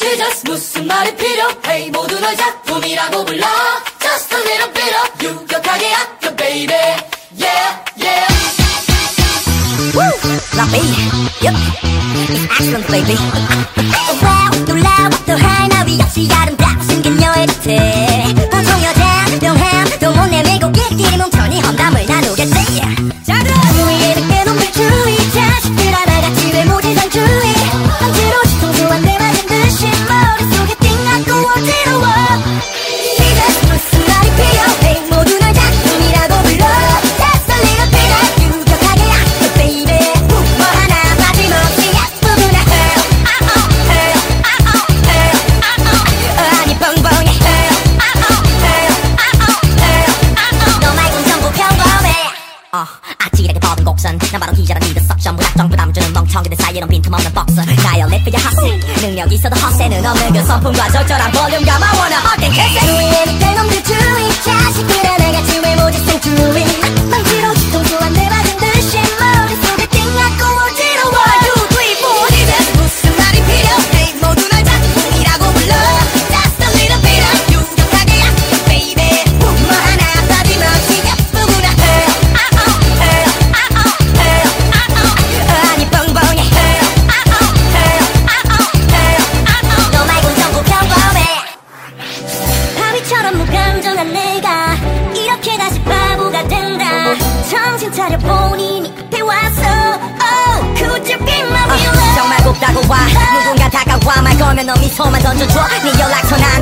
Jesus 무슨 말이 필요해 모두 널 작품이라고 불러 Just a little bit of 유격하게 아껴 baby Yeah yeah Woo! Love me Yup It's excellent baby Wow 놀라워 또 하나 위 없이 아름다워 숨긴 여의 곁에 보통 여자 명함 또 못 내밀고 끼끼리 뭉쳐니 험담을 나누겠지 자들 주위에 늦게 놈들 주의 자식들 하나같이 외모지상 주의 억지로 뒤통수 한 대 맞은 듯이 머릿속에 띵하고 어지러워 Jesus 무슨 말이 필요해 모두 널 작품이라고 불러 Just a little bit of 유격하게 아껴 baby 뭐 하나 빠짐없이 예쁘구나 아니 뻥뻥해 너 말곤 전부 평범해 아찔하게 뻗은 곡선 난 바로 기자란 리더 석션 문학정 부담 주는 멍청이들 사이에 빈틈없는 박스 나의 래프야 핫세 능력 있어도 헛세는 없는 그 성품과 적절한 볼륨감 I wanna hug and kiss it 주위에 늑대 놈들 주의 자식들 하나같이 외모지상 주의 망치로 뒤통수 한 대 맞은 듯이 머릿속에 띵하고 어지러워 1, 2, 3, 4 Jesus 무슨 말이 필요해 모두 널 작품이라고 불러 Just a little bit of 유격하게 아껴 baby 뭐 하나 빠짐없이 예쁘구나 아니 뻥뻥해 너 말곤 전부 평범해 바위처럼 무감정한 내가 이렇게 다시 바보가 된다 정신 차려 본인이 앞에 왔어 Oh could you be my villain 정말 곱다고 와 누군가 다가와 말 걸면 너 미소만 던져줘 네 연락처 나